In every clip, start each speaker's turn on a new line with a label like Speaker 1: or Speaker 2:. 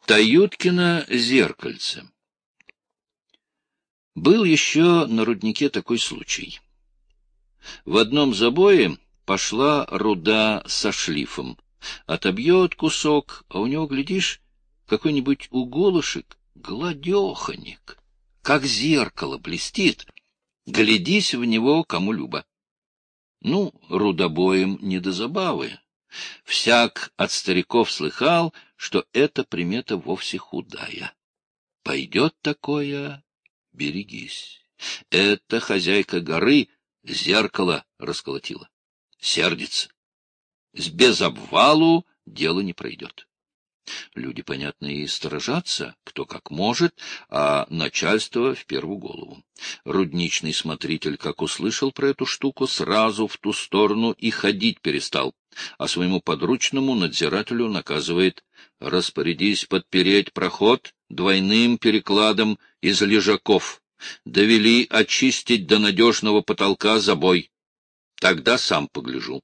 Speaker 1: Таюткино зеркальце. Был еще на руднике такой случай. В одном забое пошла руда со шлифом. Отобьет кусок, а у него, глядишь, какой-нибудь уголышек, гладеханик, как зеркало блестит. Глядись в него кому любо. Ну, рудобоем не до забавы. Всяк от стариков слыхал, что эта примета вовсе худая. Пойдет такое, берегись. Эта хозяйка горы зеркало расколотила. Сердится. Без обвалу дело не пройдет. Люди, понятно, и сторожатся, кто как может, а начальство в первую голову. Рудничный смотритель, как услышал про эту штуку, сразу в ту сторону и ходить перестал, а своему подручному надзирателю наказывает: распорядись подпереть проход двойным перекладом из лежаков, довели очистить до надежного потолка забой. Тогда сам погляжу.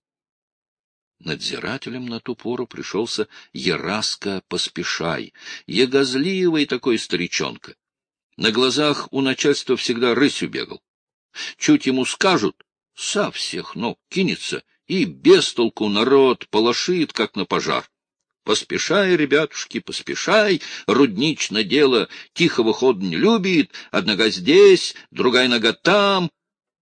Speaker 1: Надзирателем на ту пору пришелся Ераска Поспешай, ягозливый такой старичонка. На глазах у начальства всегда рысью бегал. Чуть ему скажут, со всех ног кинется, и без толку народ полошит, как на пожар. Поспешай, ребятушки, поспешай, рудничное дело тихого хода не любит, одна нога здесь, другая нога там.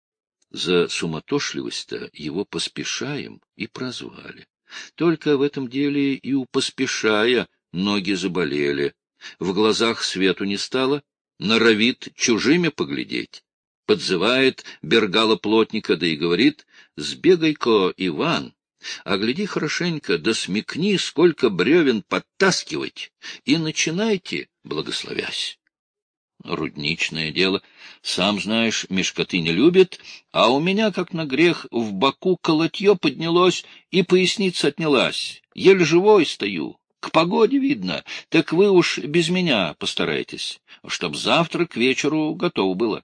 Speaker 1: За суматошливость-то его Поспешаем и прозвали. Только в этом деле и у Поспешая ноги заболели. В глазах свету не стало, норовит чужими поглядеть. Подзывает бергала-плотника, да и говорит: сбегай-ка, Иван, огляди хорошенько, да смекни, сколько бревен подтаскивать, и начинайте, благословясь. Рудничное дело, сам знаешь, мешкоты не любит, а у меня, как на грех, в боку колотье поднялось и поясница отнялась. Еле живой стою. К погоде видно, так вы уж без меня постарайтесь, чтоб завтра к вечеру готово было.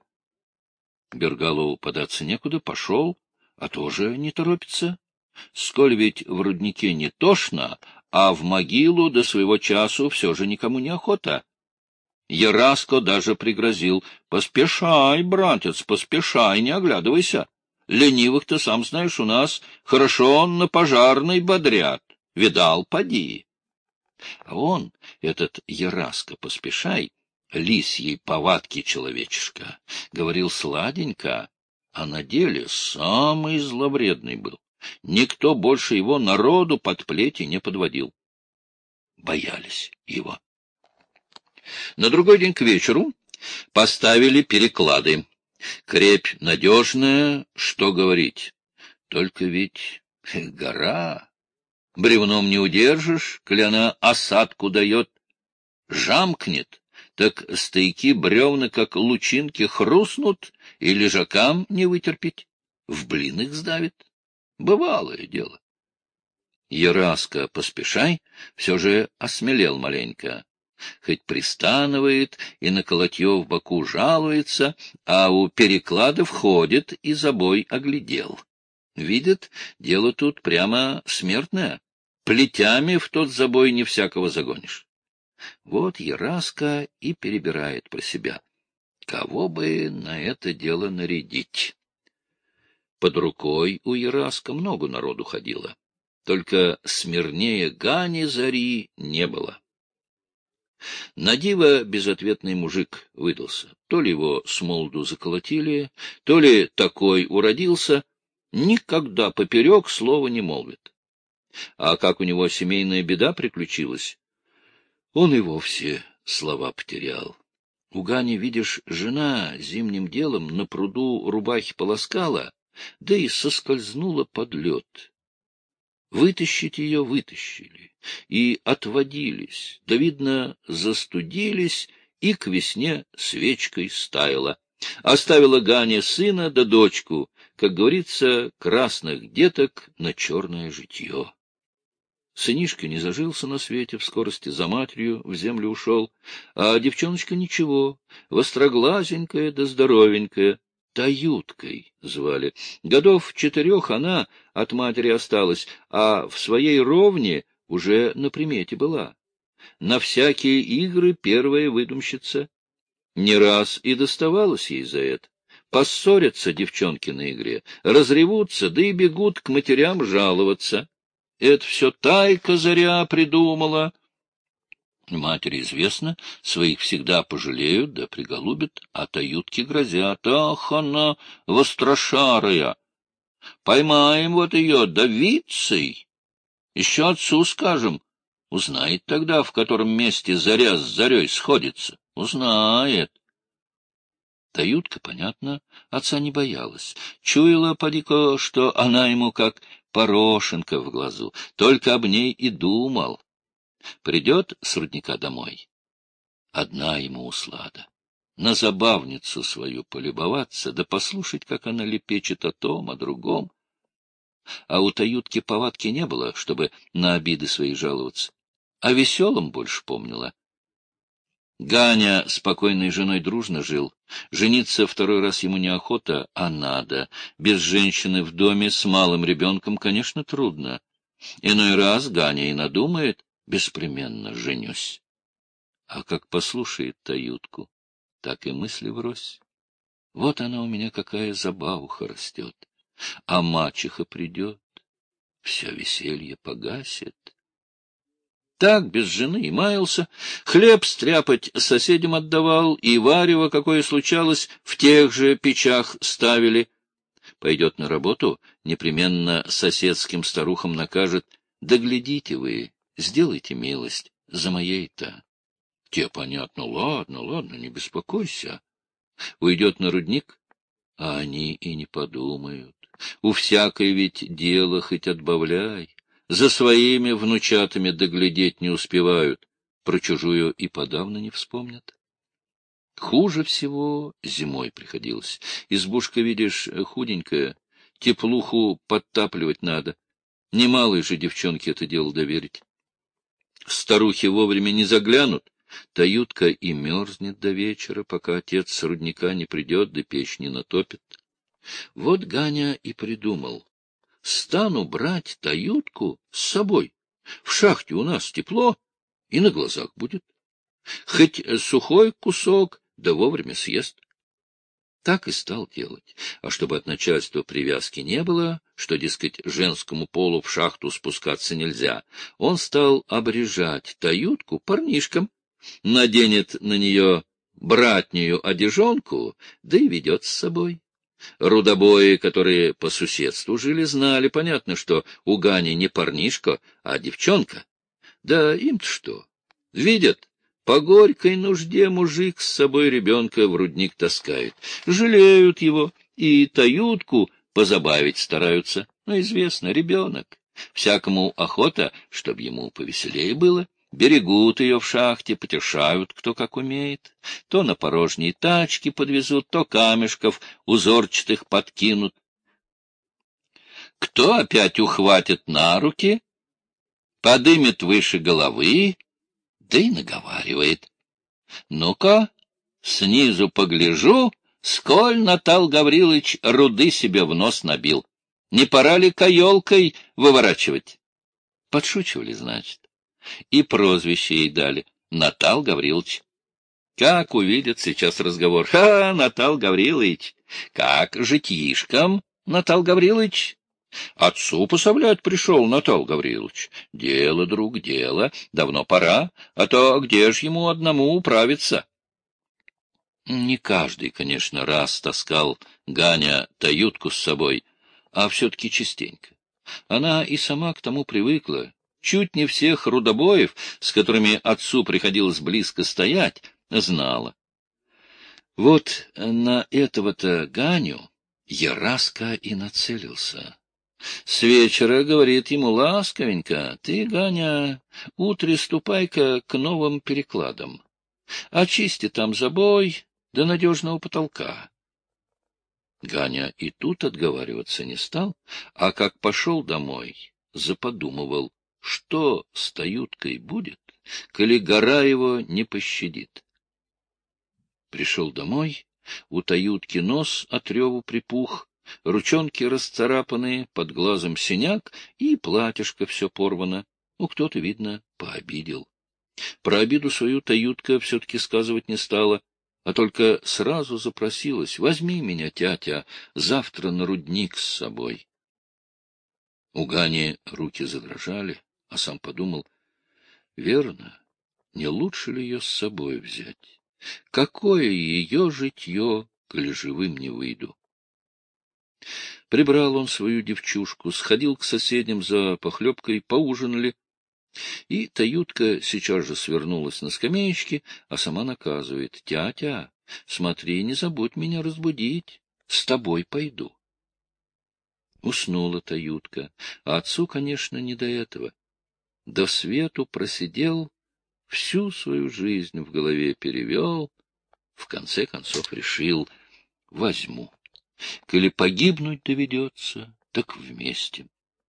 Speaker 1: Бергалу податься некуда, пошел, а тоже не торопится. Сколь ведь в руднике не тошно, а в могилу до своего часу все же никому не охота. Ераско даже пригрозил: поспешай, братец, поспешай, не оглядывайся. Ленивых-то, сам знаешь, у нас хорошо на пожарной бодрят. Видал, поди. А он, этот Ераско Поспешай, лисьей повадки человечишка, говорил сладенько, а на деле самый зловредный был. Никто больше его народу под плети не подводил. Боялись его. На другой день к вечеру поставили переклады. Крепь надежная, что говорить. Только ведь гора. Бревном не удержишь, коли она осадку дает. Жамкнет, так стойки бревна, как лучинки, хрустнут, и лежакам не вытерпеть. В блин их сдавит. Бывалое дело. Ераско Поспешай все же осмелел маленько. Хоть пристанывает и на колотье в боку жалуется, а у перекладов ходит и забой оглядел. Видит, дело тут прямо смертное. Плетями в тот забой не всякого загонишь. Вот Ераско и перебирает про себя: кого бы на это дело нарядить? Под рукой у Ераско много народу ходило, только смирнее Гани Зари не было. Надиво безответный мужик выдался. То ли его с молоду заколотили, то ли такой уродился, никогда поперек слова не молвит. А как у него семейная беда приключилась, он и вовсе слова потерял. У Гани, видишь, жена зимним делом на пруду рубахи полоскала, да и соскользнула под лед. Вытащить ее вытащили и отводились, да, видно, застудились, и к весне свечкой стаяла. Оставила Ганя сына да дочку, как говорится, красных деток на черное житье. Сынишка не зажился на свете, в скорости за матерью в землю ушел, а девчоночка ничего, востроглазенькая да здоровенькая, Таюткой звали. Годов 4 она от матери осталась, а в своей ровне уже на примете была. На всякие игры первая выдумщица. Не раз и доставалось ей за это. Поссорятся девчонки на игре, разревутся, да и бегут к матерям жаловаться. Это все Тайка Заря придумала. Матери известно, своих всегда пожалеют да приголубят, а таютки грозят. Ах, она вострошарая! Поймаем вот ее давицей. Еще отцу скажем. Узнает тогда, в котором месте заря с зарей сходится. Узнает. Таютка, понятно, отца не боялась. Чуяла, поди-ка, что она ему как порошенка в глазу. Только об ней и думал. Придет с рудника домой. Одна ему услада. На забавницу свою полюбоваться, да послушать, как она лепечет о том, о другом. А у Таютки повадки не было, чтобы на обиды свои жаловаться. О веселом больше помнила. Ганя с покойной женой дружно жил. Жениться второй раз ему неохота, а надо. Без женщины в доме с малым ребенком, конечно, трудно. Иной раз Ганя и надумает, беспременно женюсь. А как послушает Таютку, так и мысли врозь. Вот она у меня какая забавуха растет. А мачеха придет, все веселье погасит. Так без жены и маялся, хлеб стряпать соседям отдавал, и варево, какое случалось, в тех же печах ставили. Пойдет на работу, непременно соседским старухам накажет: да глядите вы, сделайте милость за моей-то. Те, понятно, ладно, не беспокойся. Уйдет на рудник, а они и не подумают. У всякой ведь дело хоть отбавляй. За своими внучатами доглядеть не успевают, про чужую и подавно не вспомнят. Хуже всего зимой приходилось. Избушка, видишь, худенькая, теплуху подтапливать надо. Немалой же девчонке это дело доверить. Старухи вовремя не заглянут, Таютка и мерзнет до вечера, пока отец с рудника не придет, да печь не натопит. Вот Ганя и придумал. Стану брать Таютку с собой. В шахте у нас тепло, и на глазах будет. Хоть сухой кусок, да вовремя съест. Так и стал делать. А чтобы от начальства привязки не было, что, дескать, женскому полу в шахту спускаться нельзя, он стал обрежать Таютку парнишкам, наденет на нее братнюю одежонку, да и ведет с собой. Рудобои, которые по соседству жили, знали, понятно, что у Гани не парнишка, а девчонка. Да им-то что? Видят, по горькой нужде мужик с собой ребенка в рудник таскает. Жалеют его и Таютку позабавить стараются. Но известно, ребенок. Всякому охота, чтоб ему повеселее было. Берегут ее в шахте, потешают, кто как умеет. То на порожние тачки подвезут, то камешков узорчатых подкинут. Кто опять ухватит на руки, подымет выше головы, да и наговаривает. Ну-ка, снизу погляжу, сколь Натал Гаврилович руды себе в нос набил. Не пора ли каелкой выворачивать? Подшучивали, значит. И прозвище ей дали — Натал Гаврилович. Как увидят сейчас разговор: «Ха, Натал Гаврилович! Как житишком, Натал Гаврилович?» Отцу пособлять пришел Натал Гаврилович. Дело, друг, дело. Давно пора, а то где ж ему одному управиться? Не каждый, конечно, раз таскал Ганя Таютку с собой, а все-таки частенько. Она и сама к тому привыкла. Чуть не всех рудобоев, с которыми отцу приходилось близко стоять, знала. Вот на этого-то Ганю Яраска и нацелился. С вечера говорит ему ласковенько: ты, Ганя, утре ступай-ка к новым перекладам. Очисти там забой до надежного потолка. Ганя и тут отговариваться не стал, а как пошел домой, заподумывал, что с Таюткой будет, коли гора его не пощадит. Пришел домой, у Таютки нос от реву припух, ручонки расцарапанные, под глазом синяк, и платьишко все порвано. Ну, кто-то, видно, пообидел. Про обиду свою Таютка все-таки сказывать не стала, а только сразу запросилась: «Возьми меня, тятя, завтра на рудник с собой». У Гани руки задрожали, а сам подумал: верно, не лучше ли ее с собой взять? Какое ее житье, коли живым не выйду? Прибрал он свою девчушку, сходил к соседям за похлебкой, поужинали, и Таютка сейчас же свернулась на скамеечке, а сама наказывает: «Тятя, смотри, не забудь меня разбудить, с тобой пойду». Уснула Таютка, а отцу, конечно, не до этого. До свету просидел, всю свою жизнь в голове перевел, в конце концов решил: возьму. Коли погибнуть доведется, так вместе.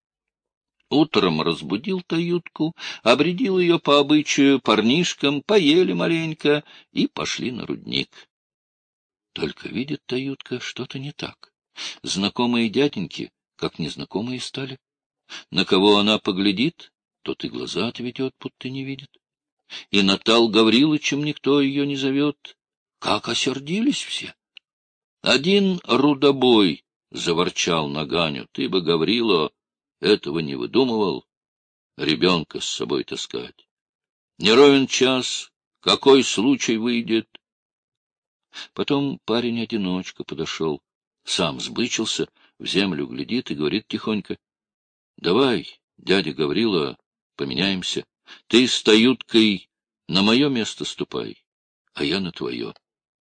Speaker 1: Утром разбудил Таютку, обрядил ее по обычаю парнишкам, поели маленько и пошли на рудник. Только видит Таютка, что-то не так. Знакомые дяденьки, как незнакомые стали. На кого она поглядит, тот и глаза отведет, будто не видит. И на Тал Гаврилычем никто ее не зовет. Как осердились все! Один рудобой заворчал на Ганю: «Ты бы, Гаврило, этого не выдумывал, ребенка с собой таскать. Не ровен час, какой случай выйдет». Потом парень-одиночка подошел, сам сбычился, в землю глядит и говорит тихонько: «Давай, дядя Гаврила, поменяемся. Ты с Таюткой на мое место ступай, а я на твое».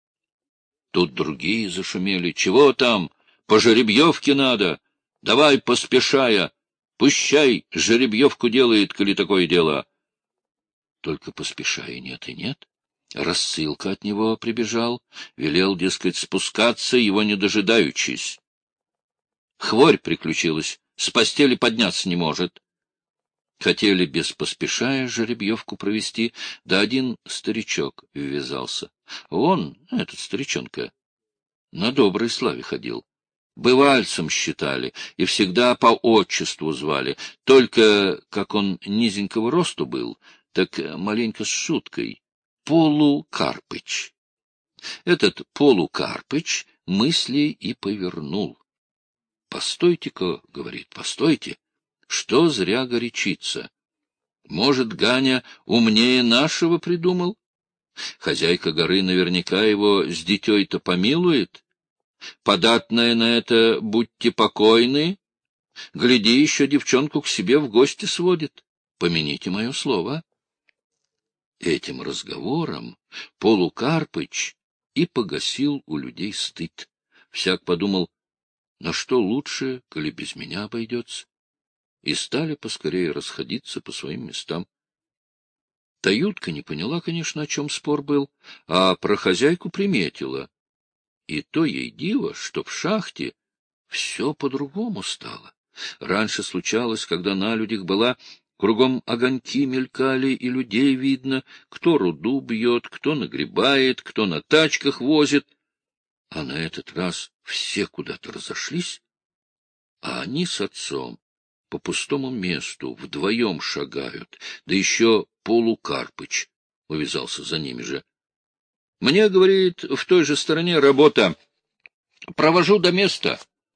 Speaker 1: Тут другие зашумели: «Чего там? По жеребьевке надо! Давай, поспешая! Пущай жеребьевку делает, коли такое дело!» Только поспешая нет и нет. Рассылка от него прибежал, велел, дескать, спускаться, его не дожидаючись. Хворь приключилась, с постели подняться не может. Хотели без поспешая жеребьевку провести, да один старичок ввязался. Он, этот старичонка, на доброй славе ходил. Бывальцем считали и всегда по отчеству звали. Только, как он низенького росту был, так маленько с шуткой: Полукарпыч. Этот Полукарпыч мысли и повернул. «Постойте-ка, — говорит, — постойте, что зря горячиться? Может, Ганя умнее нашего придумал? Хозяйка горы наверняка его с дитей-то помилует. Податная на это будьте покойны. Гляди, еще девчонку к себе в гости сводит. Помяните мое слово». Этим разговором Полукарпыч и погасил у людей стыд. Всяк подумал: на что лучше, коли без меня обойдется, и стали поскорее расходиться по своим местам. Таютка не поняла, конечно, о чем спор был, а про хозяйку приметила. И то ей диво, что в шахте все по-другому стало. Раньше случалось, когда на людях была, кругом огоньки мелькали, и людей видно, кто руду бьет, кто нагребает, кто на тачках возит. А на этот раз все куда-то разошлись, а они с отцом по пустому месту вдвоем шагают, да еще Полукарпыч увязался за ними же. «Мне, — говорит, — в той же стороне работа. Провожу до места».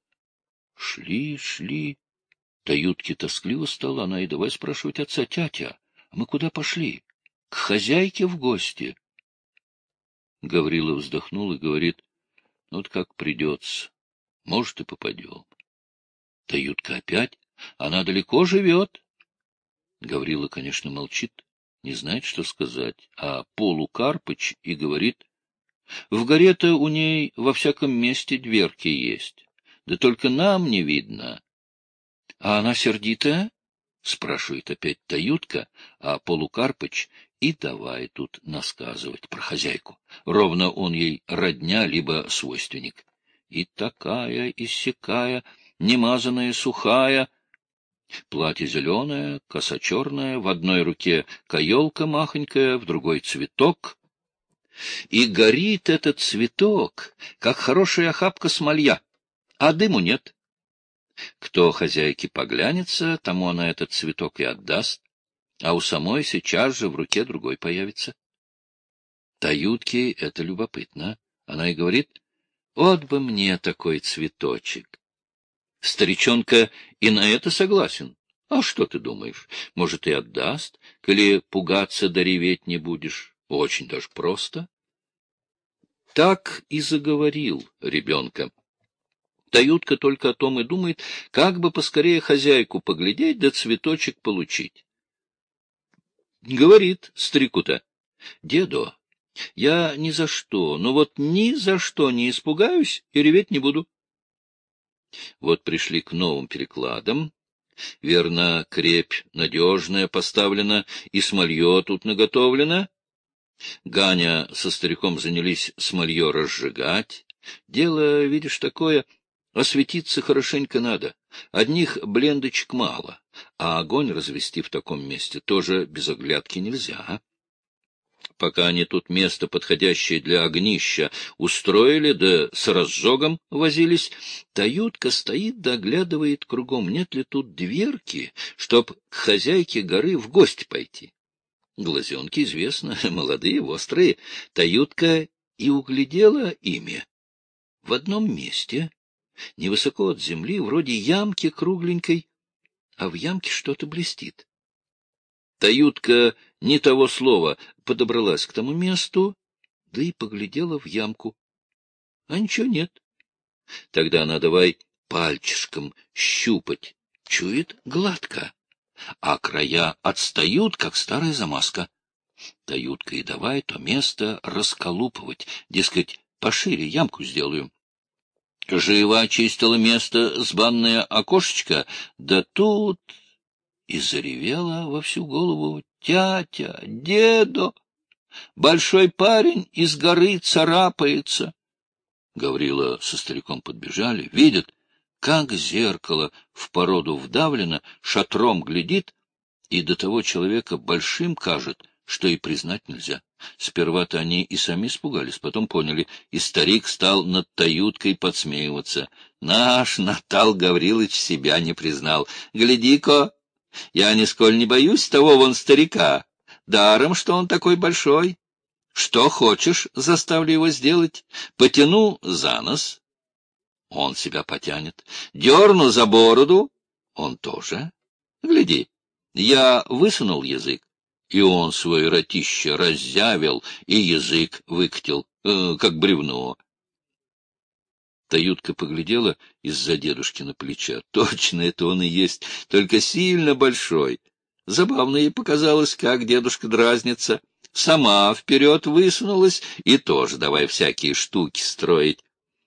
Speaker 1: Шли. Таютке тоскливо стало, она и давай спрашивать отца: «Тятя, а мы куда пошли? К хозяйке в гости?» Гаврила вздохнул и говорит: «Ну вот как придется, может, и попадем». Таютка опять: «Она далеко живет?» Гаврила, конечно, молчит, не знает, что сказать, а Полукарпыч и говорит: «В горе-то у ней во всяком месте дверки есть, да только нам не видно». «А она сердитая?» — спрашивает опять Таютка, а Полукарпыч и давай тут насказывать про хозяйку. Ровно он ей родня, либо свойственник. И такая, и сякая, немазанная, сухая. Платье зеленое, коса черная, в одной руке каелка махонькая, в другой цветок. И горит этот цветок, как хорошая охапка смолья, а дыму нет. Кто хозяйке поглянется, тому она этот цветок и отдаст. а у самой сейчас же в руке другой появится. Таютке это любопытно. Она и говорит: вот бы мне такой цветочек. Старичонка и на это согласен. А что ты думаешь? Может, и отдаст, коли пугаться да реветь не будешь. Очень даже просто. Так и заговорил ребенка. Таютка только о том и думает, как бы поскорее хозяйку поглядеть да цветочек получить. Говорит старику-то: деду, я ни за что, ну вот ни за что не испугаюсь и реветь не буду. Вот пришли к новым перекладам. Верно, крепь надежная поставлена, и смолье тут наготовлено. Ганя со стариком занялись смолье разжигать. Дело, видишь, такое, осветиться хорошенько надо. Одних блендочек мало, а огонь развести в таком месте тоже без оглядки нельзя. Пока они тут место, подходящее для огнища, устроили, да с разжогом возились, Таютка стоит да оглядывает кругом, нет ли тут дверки, чтоб к хозяйке горы в гости пойти. Глазенки, известно, молодые, острые. Таютка и углядела ими. В одном месте, невысоко от земли, вроде ямки кругленькой, а в ямке что-то блестит. Таютка не того слова подобралась к тому месту, да и поглядела в ямку. А ничего нет. Тогда она давай пальчишком щупать. Чует гладко, а края отстают, как старая замазка. Таютка и давай то место расколупывать, дескать, пошире ямку сделаю. Живо очистила место с банное окошечко, да тут и заревела во всю голову: тятя, дедо, большой парень из горы царапается. Гаврила со стариком подбежали, видят, как зеркало в породу вдавлено, шатром глядит, и до того человека большим кажет, что и признать нельзя. Сперва-то они и сами испугались, потом поняли, и старик стал над Таюткой подсмеиваться. Наш Натал Гаврилыч себя не признал. Гляди-ка, я нисколь не боюсь того вон старика. Даром, что он такой большой. Что хочешь, заставлю его сделать. Потяну за нос, он себя потянет. Дерну за бороду, он тоже. Гляди, я высунул язык, и он свое ротище раззявил и язык выкатил, как бревно. Таютка поглядела из-за дедушкина плеча. Точно, это он и есть, только сильно большой. Забавно ей показалось, как дедушка дразнится. Сама вперед высунулась и тоже давай всякие штуки строить.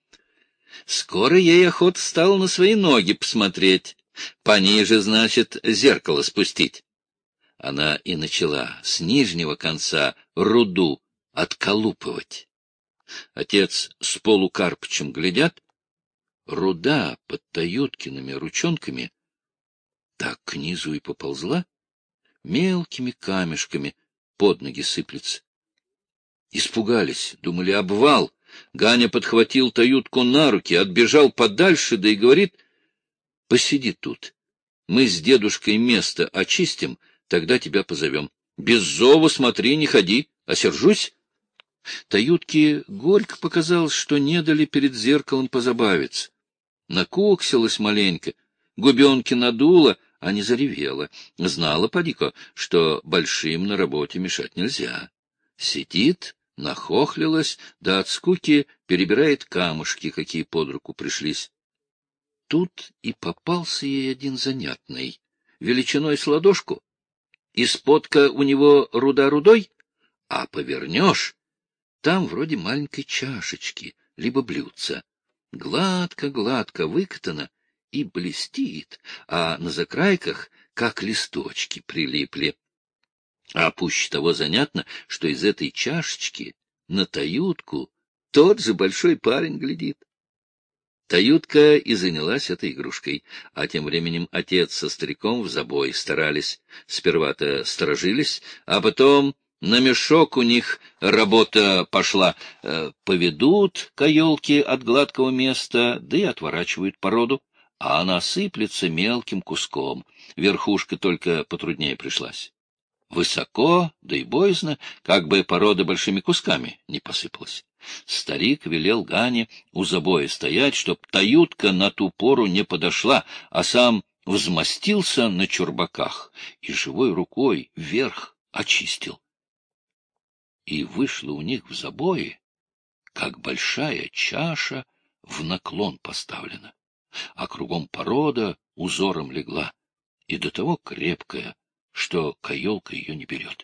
Speaker 1: Скоро ей охота стала на свои ноги посмотреть. Пониже, значит, зеркало спустить. Она и начала с нижнего конца руду отколупывать. Отец с полукарпычем глядят, руда под Таюткиными ручонками так к низу и поползла, мелкими камешками под ноги сыплется. Испугались, думали, обвал. Ганя подхватил Таютку на руки, отбежал подальше, да и говорит: посиди тут, мы с дедушкой место очистим, тогда тебя позовем. Без зова смотри, не ходи, осержусь. Таютке горько показалось, что не дали перед зеркалом позабавиться. Накуксилась маленько, губенки надула, а не заревела. Знала, поди-ка, что большим на работе мешать нельзя. Сидит, нахохлилась, да от скуки перебирает камушки, какие под руку пришлись. Тут и попался ей один занятный, величиной с ладошку. Из-подка у него руда рудой, а повернешь, там вроде маленькой чашечки, либо блюдца. Гладко-гладко выкатано и блестит, а на закрайках, как листочки, прилипли. А пуще того занятно, что из этой чашечки на Таютку тот же большой парень глядит. Таютка и занялась этой игрушкой, а тем временем отец со стариком в забой старались. Сперва-то сторожились, а потом на мешок у них работа пошла. Поведут каелки от гладкого места, да и отворачивают породу, а она сыплется мелким куском. Верхушка только потруднее пришлась. высоко, да и боязно, как бы порода большими кусками не посыпалась. Старик велел Гане у забоя стоять, чтоб таютка на ту пору не подошла, а сам взмостился на чурбаках и живой рукой вверх очистил. И вышло у них в забое, как большая чаша в наклон поставлена, а кругом порода узором легла, и до того крепкая, что каелка ее не берет.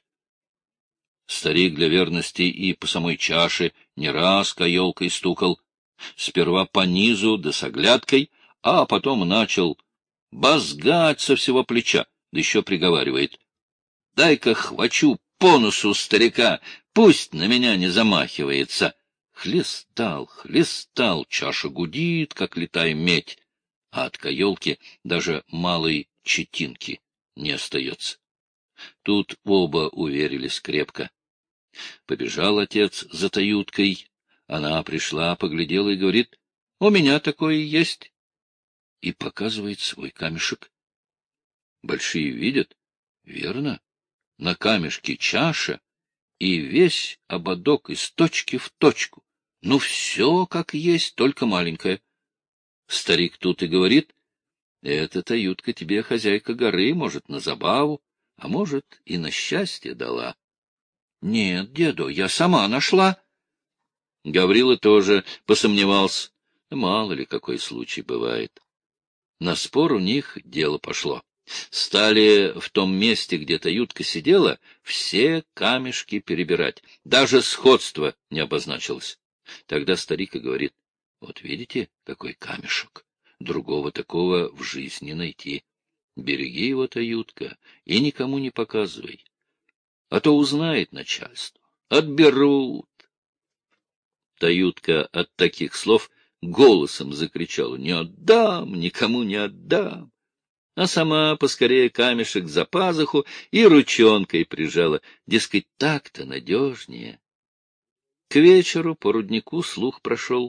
Speaker 1: Старик для верности и по самой чаше не раз каелкой стукал, сперва по низу да с оглядкой, а потом начал базгать со всего плеча, да еще приговаривает: «Дай-ка хвачу по носу старика, пусть на меня не замахивается». Хлестал, хлестал, чаша гудит, как летая медь, а от каелки даже малой четинки не остается. Тут оба уверились крепко. Побежал отец за таюткой. Она пришла, поглядела и говорит: «У меня такое есть». И показывает свой камешек. Большие видят, верно, на камешке чаша и весь ободок из точки в точку. Ну, все как есть, только маленькое. Старик тут и говорит: «Эта таютка тебе хозяйка горы, может, на забаву, а может, и на счастье дала». «Нет, деду, я сама нашла». Гаврила тоже посомневался. Мало ли какой случай бывает. На спор у них дело пошло. Стали в том месте, где таютка сидела, все камешки перебирать. Даже сходство не обозначилось. Тогда старик и говорит: «Вот видите, какой камешек? Другого такого в жизни не найти. Береги его, таютка, и никому не показывай. А то узнает начальство. Отберут». Таютка от таких слов голосом закричала: «Не отдам, никому не отдам». А сама поскорее камешек за пазуху и ручонкой прижала, дескать, так-то надежнее. К вечеру по руднику слух прошел.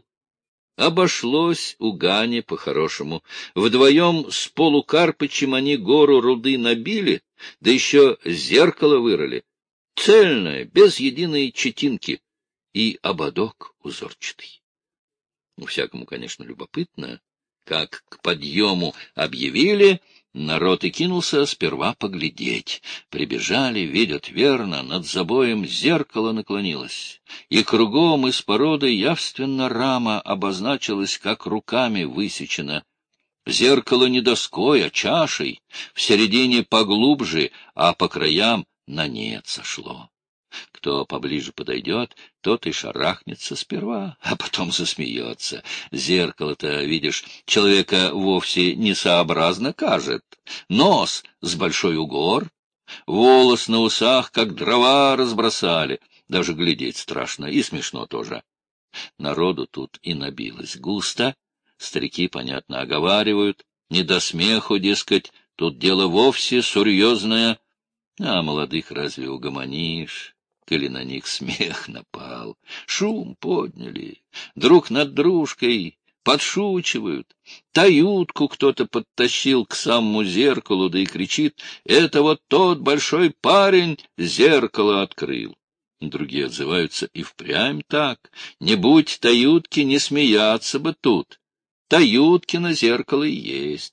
Speaker 1: Обошлось у Гани по-хорошему. Вдвоем с Полукарпычем они гору руды набили, да еще зеркало вырыли. Цельное, без единой четинки, и ободок узорчатый. Всякому, конечно, любопытно. Как к подъему объявили, народ и кинулся сперва поглядеть. Прибежали, видят верно, над забоем зеркало наклонилось, и кругом из породы явственно рама обозначилась, как руками высечена. Зеркало не доской, а чашей, в середине поглубже, а по краям на нет сошло. Кто поближе подойдет, тот и шарахнется сперва, а потом засмеется. Зеркало-то, видишь, человека вовсе несообразно кажет. Нос с большой угор, волос на усах, как дрова разбросали. Даже глядеть страшно и смешно тоже. Народу тут и набилось густо. Старики, понятно, оговаривают. Не до смеху, дескать, тут дело вовсе серьезное. А молодых разве угомонишь? Или на них смех напал. Шум подняли, друг над дружкой подшучивают. Таютку кто-то подтащил к самому зеркалу, да и кричит: «Это вот тот большой парень зеркало открыл». Другие отзываются: и впрямь так. Не будь таютки, не смеяться бы тут. Таюткино зеркало и есть.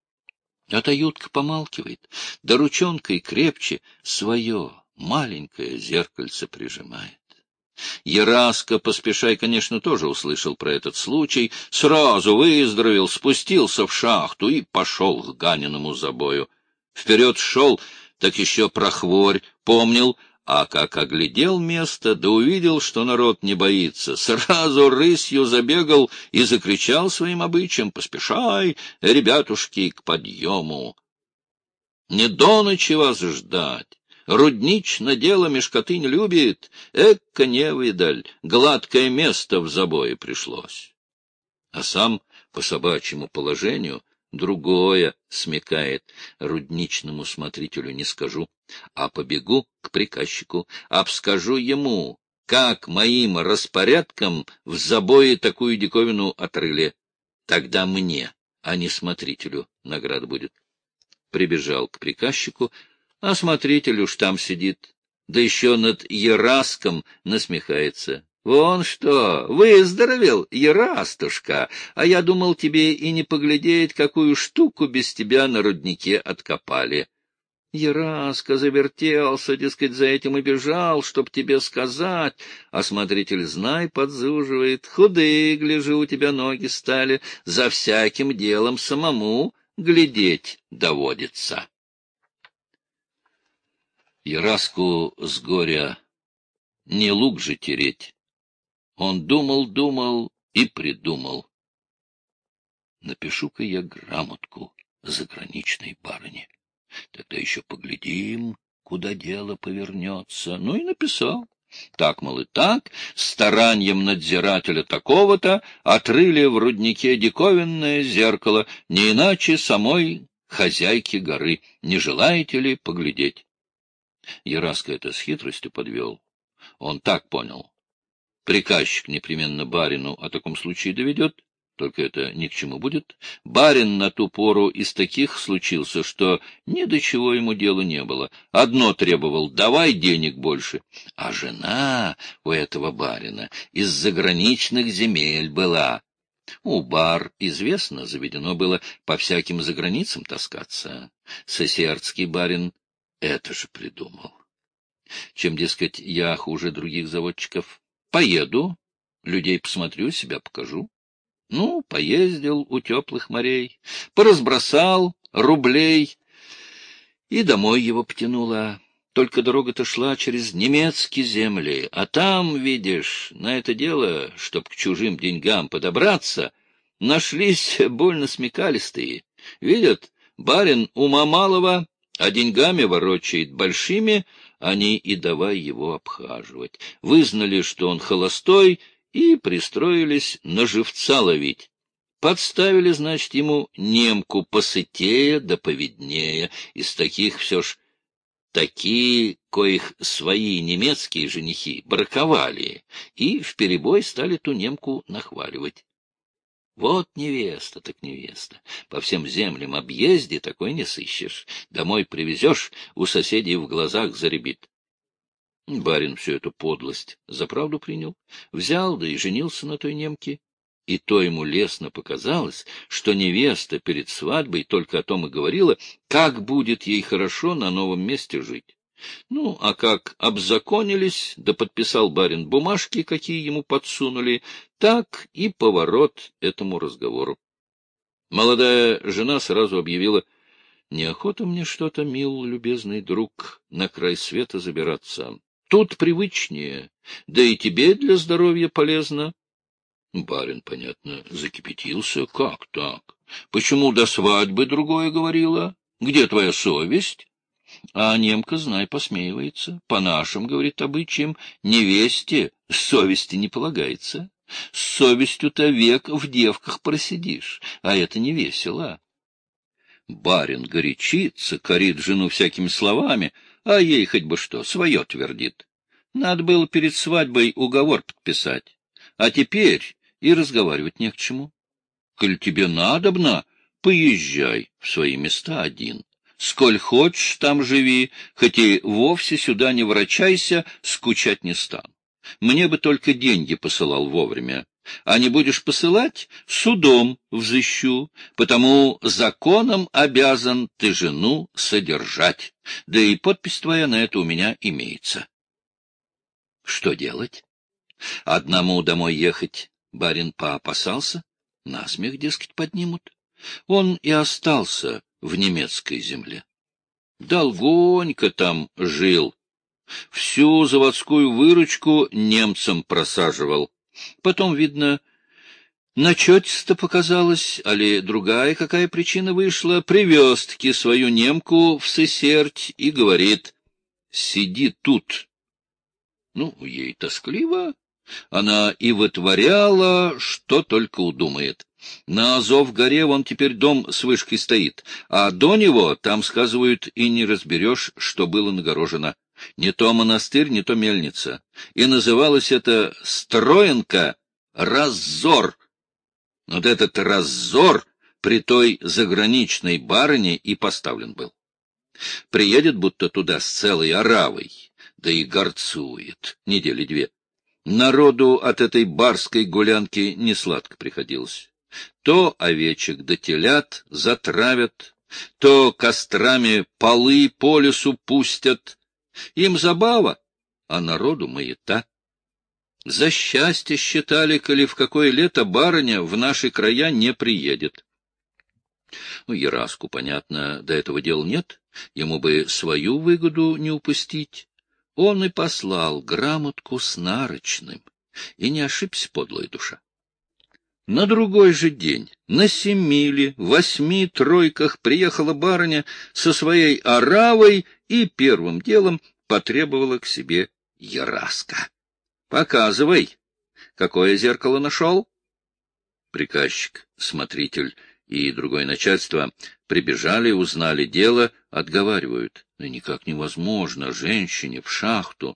Speaker 1: А таютка помалкивает, да ручонкой крепче свое маленькое зеркальце прижимает. Ераска Поспешай, конечно, тоже услышал про этот случай, сразу выздоровел, спустился в шахту и пошел к Ганиному забою. Вперед шел, так еще про хворь помнил, а как оглядел место, да увидел, что народ не боится, сразу рысью забегал и закричал своим обычаем: «Поспешай, ребятушки, к подъему! Не до ночи вас ждать! Руднично дело мешкоты не любит, эка невидаль, гладкое место в забое пришлось». А сам по собачьему положению другое смекает: рудничному смотрителю не скажу, а побегу к приказчику, обскажу ему, как моим распорядком в забое такую диковину отрыли. Тогда мне, а не смотрителю, награда будет. Прибежал к приказчику, А смотритель уж там сидит, да еще над Ераском насмехается. Вон что, выздоровел, Ерастушка, а я думал, тебе и не поглядеть, какую штуку без тебя на руднике откопали. Ераска завертелся, дескать, за этим и бежал, чтоб тебе сказать. А смотритель, знай, подзуживает. Худые, гляжу, у тебя ноги стали. За всяким делом самому глядеть доводится. Ераску с горя не лук же тереть. Он думал и придумал. Напишу-ка я грамотку заграничной барыне. Тогда еще поглядим, куда дело повернется. Ну и написал. Так, мол, и так, старанием надзирателя такого-то отрыли в руднике диковинное зеркало, не иначе самой хозяйки горы. Не желаете ли поглядеть? Ераска это с хитростью подвел. Он так понял. Приказчик непременно барину о таком случае доведет. Только это ни к чему будет. Барин на ту пору из таких случился, что ни до чего ему дела не было. Одно требовал — давай денег больше. А жена у этого барина из заграничных земель была. У бар, известно, заведено было по всяким заграницам таскаться. Сесердский барин это же придумал. Чем, дескать, я хуже других заводчиков? Поеду, людей посмотрю, себя покажу. Ну, поездил у теплых морей, поразбросал рублей, и домой его потянуло. Только дорога-то шла через немецкие земли, а там, видишь, на это дело, чтоб к чужим деньгам подобраться, нашлись больно смекалистые. Видят, барин ума малого, а деньгами ворочает большими, они и давай его обхаживать. Вызнали, что он холостой, и пристроились на живца ловить. Подставили, значит, ему немку посытее да повиднее. Из таких все ж такие, коих свои немецкие женихи браковали, и вперебой стали ту немку нахваливать. Вот невеста так невеста. По всем землям объезде такой не сыщешь. Домой привезешь, у соседей в глазах заребит. Барин всю эту подлость за правду принял, взял, да и женился на той немке. И то ему лестно показалось, что невеста перед свадьбой только о том и говорила, как будет ей хорошо на новом месте жить. Ну, а как обзаконились, да подписал барин бумажки, какие ему подсунули, так и поворот этому разговору. Молодая жена сразу объявила: «Неохота мне что-то, мил, любезный друг, на край света забираться. Тут привычнее, да и тебе для здоровья полезно». Барин, понятно, закипятился. «Как так? Почему до свадьбы другое говорила? Где твоя совесть?» А немка, знай, посмеивается. По нашим, говорит, обычаям, невесте совести не полагается. С совестью-то век в девках просидишь, а это не весело. Барин горячится, корит жену всякими словами, а ей хоть бы что, свое твердит. Надо было перед свадьбой уговор подписать, а теперь и разговаривать не к чему. Коль тебе надобно, поезжай в свои места один. Сколь хочешь, там живи, хоть и вовсе сюда не ворочайся, скучать не стану. Мне бы только деньги посылал вовремя. А не будешь посылать — судом взыщу, потому законом обязан ты жену содержать, да и подпись твоя на это у меня имеется. Что делать? Одному домой ехать барин поопасался, насмех, дескать, поднимут. Он и остался в немецкой земле. Долгонько там жил, всю заводскую выручку немцам просаживал. Потом, видно, начетисто показалось, али другая какая причина вышла, привез-таки свою немку в Сесерть и говорит: «Сиди тут». Ну, ей тоскливо, она и вытворяла, что только удумает. На Азов-горе вон теперь дом с вышкой стоит, а до него, там, сказывают, и не разберешь, что было нагорожено. Не то монастырь, не то мельница. И называлось это Строенка Раззор. Вот этот Раззор при той заграничной барыне и поставлен был. Приедет будто туда с целой оравой, да и горцует недели две. Народу от этой барской гулянки несладко приходилось. То овечек да телят затравят, то кострами полы по лесу пустят. Им забава, а народу маята. За счастье считали, коли в какое лето барыня в наши края не приедет. Ну, Яраску, понятно, до этого дела нет, ему бы свою выгоду не упустить. Он и послал грамотку с нарочным, и не ошибся подлая душа. На другой же день на 7 или 8 тройках приехала барыня со своей оравой и первым делом потребовала к себе Яраска. — Показывай, какое зеркало нашел? Приказчик, смотритель и другое начальство прибежали, узнали дело, отговаривают. Но никак невозможно женщине в шахту.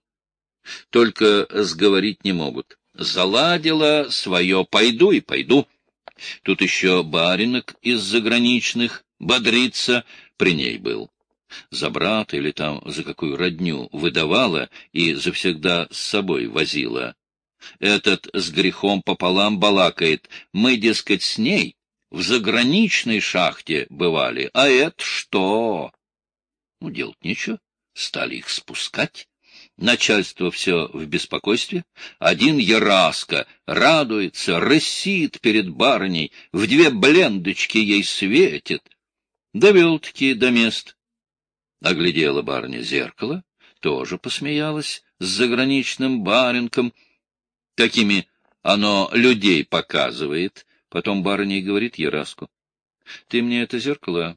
Speaker 1: Только сговорить не могут. Заладила свое «пойду и пойду». Тут еще баринок из заграничных бодрится, при ней был. За брата или там за какую родню выдавала и завсегда с собой возила. Этот с грехом пополам балакает. Мы, дескать, с ней в заграничной шахте бывали, а это что? Ну, делать нечего, стали их спускать. Начальство все в беспокойстве. Один Яраска радуется, рысит перед барыней, в 2 блендочки ей светит. Довел-таки до мест. Оглядела барыня зеркало, тоже посмеялась с заграничным баринком. Такими оно людей показывает. Потом барыня и говорит Яраску: — Ты мне это зеркало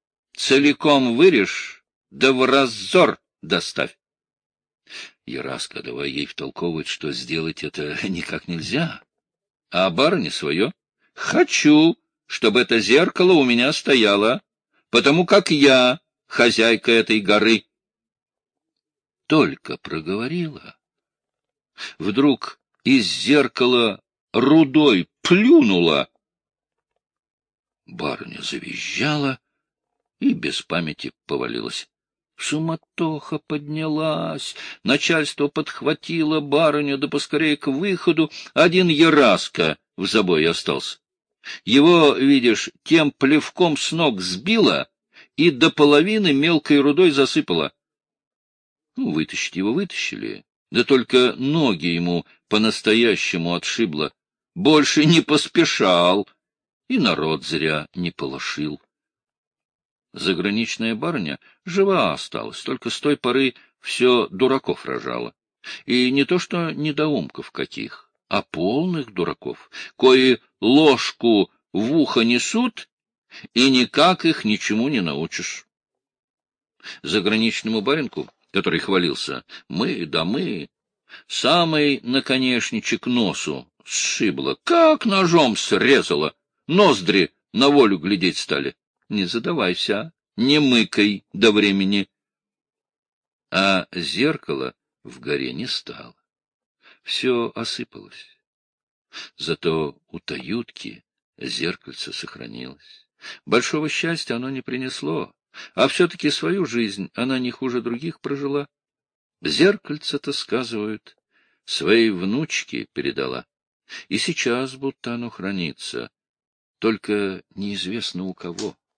Speaker 1: целиком вырежь, да в раззор доставь. Яраска давай ей втолковывать, что сделать это никак нельзя. А барыня свое: — Хочу, чтобы это зеркало у меня стояло, потому как я хозяйка этой горы. Только проговорила. Вдруг из зеркала рудой плюнула. Барыня завизжала и без памяти повалилась. Суматоха поднялась, начальство подхватило барыню, да поскорее к выходу. Один Яраска в забое остался. Его, видишь, тем плевком с ног сбило и до половины мелкой рудой засыпало. Ну, вытащить его вытащили, да только ноги ему по-настоящему отшибло. Больше не поспешал, и народ зря не полошил. Заграничная барыня жива осталась, только с той поры все дураков рожала. И не то что недоумков каких, а полных дураков, кои ложку в ухо несут, и никак их ничему не научишь. Заграничному баринку, который хвалился: мы, самый наконечничек носу сшибло, как ножом срезало, ноздри на волю глядеть стали. Не задавайся, не мыкай до времени. А зеркало в горе не стало. Все осыпалось. Зато у Таютки зеркальце сохранилось. Большого счастья оно не принесло, а все-таки свою жизнь она не хуже других прожила. Зеркальце-то, сказывают, своей внучке передала. И сейчас будто оно хранится, только неизвестно у кого.